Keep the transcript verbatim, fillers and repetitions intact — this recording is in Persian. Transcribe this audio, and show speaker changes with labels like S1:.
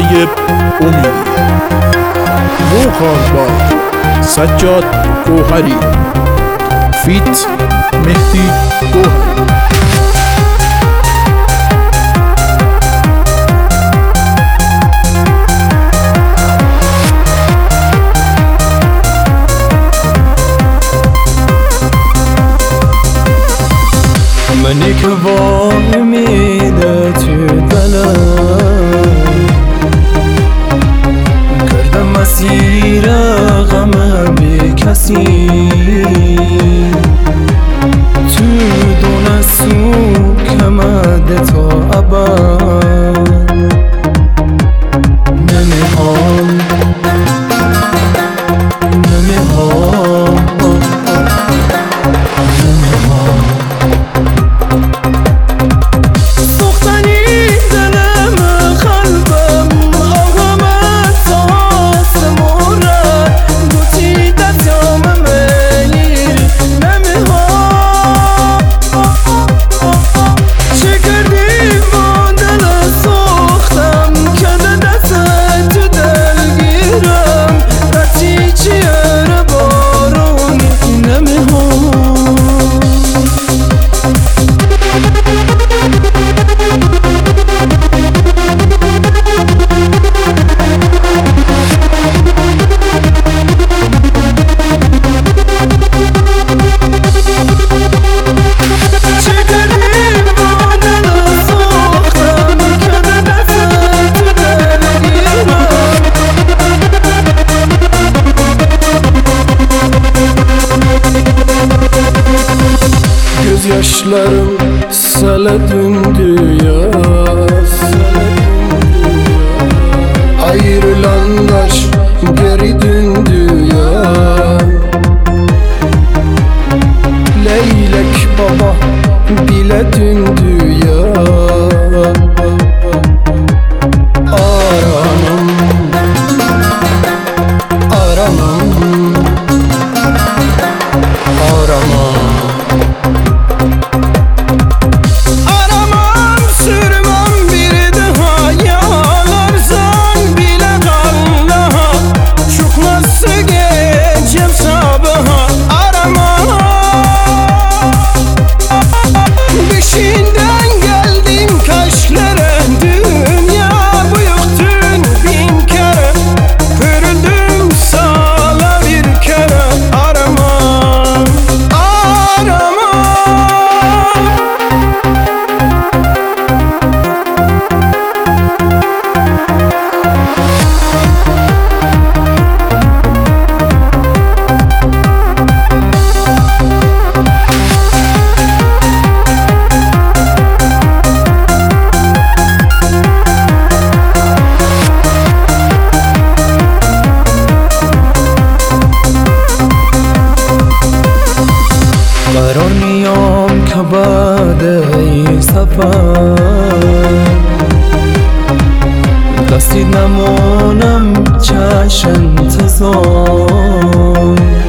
S1: طیب امیدی. ووکال بای سجاد گوهری، فیت مهدی گوهری.
S2: منی که با امید تو دلم کردم مسیر غم بی کسی، تو دونه سو کمد تا ابد نمیخوام نمیخوام نمیخوام Gözyaşlarım sele döndü yaz, ayrılanlar geri döndü ya. Leylek baba bile döndü ya. Aramam, aramam, aramam. قرار نیام که بعد این سفر دستی نمانم چشم انتظار.